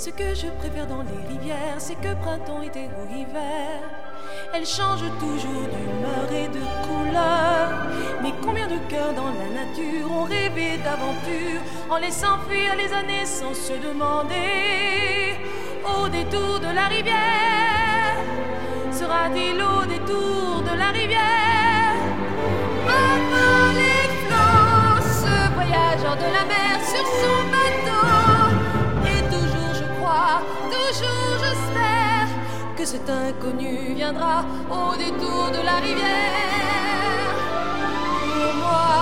Ce que je préfère dans les rivières, c'est que printemps, été ou hiver, elles changent toujours d'humeur et de couleur. Mais combien de cœurs dans la nature ont rêvé d'aventure en laissant fuir les années sans se demander. Au détour de la rivière, sera-t-il au détour de la rivière? Avant les flots, ce voyageur de la mer sur son bateau. Et toujours je crois, toujours j'espère que cet inconnu viendra au détour de la rivière. Pour moi,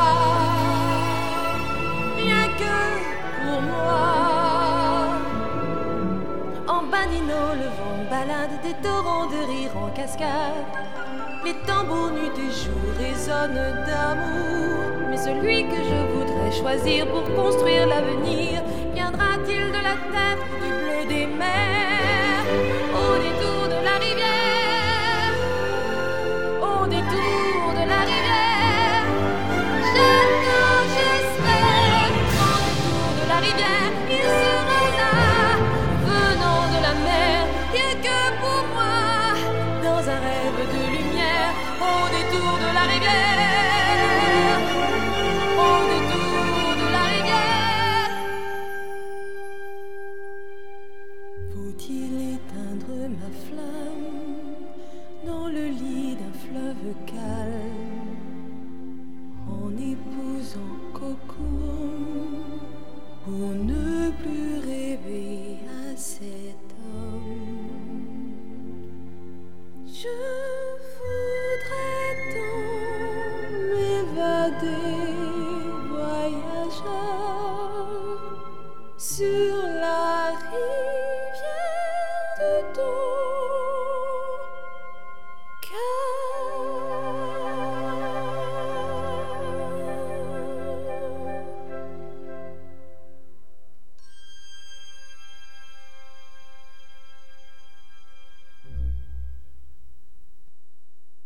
rien que pour moi. En badinant, le vent balade des torrents de rire en cascade. Les tambours nus du jour résonnent d'amour. Mais celui que je voudrais choisir pour construire l'avenir, viendra-t-il de la terre ou du bleu des mers? Au détour de la rivière, au détour de la rivière, j'attends, j'espère qu'au détour de la rivière, il sera là, venant de la mer, rien que pour moi, dans un rêve de lumière, au détour de la rivière, au détour de la rivière. Faut-il éteindre ma flamme dans le lit d'un fleuve calme, en épousant Cocoon, pour ne plus rêver à cet homme? Je voudrais tant m'évader, voyageur, sur la rive